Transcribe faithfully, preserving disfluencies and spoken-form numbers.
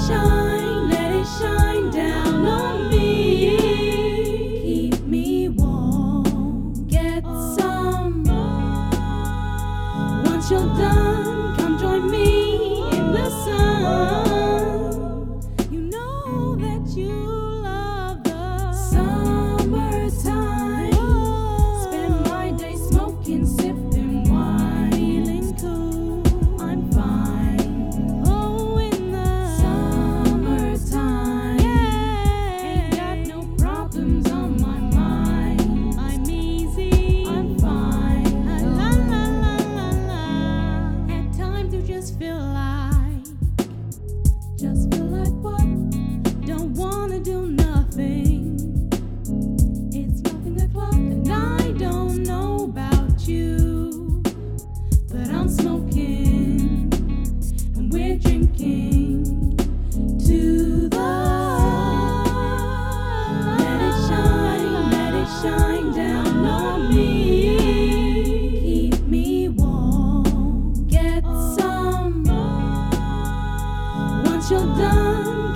shine, let it shine down on me. Keep me warm, get some. Once you're done, come join me in the sun. You know that you love the summertime. Spend my day smoking, sipping wine, feeling cool. I'm fine. Oh, in the summertime, yeah. Ain't got no problems on my mind. I'm easy. I'm fine. La la la la la la. At times you just feel like, just feel like what? Don't wanna do nothing. It's nothing o'clock and I don't know about you, but I'm smoking and we're drinking to the sun. Let it shine, let it shine down on me. Keep me warm, get some. Once you're done,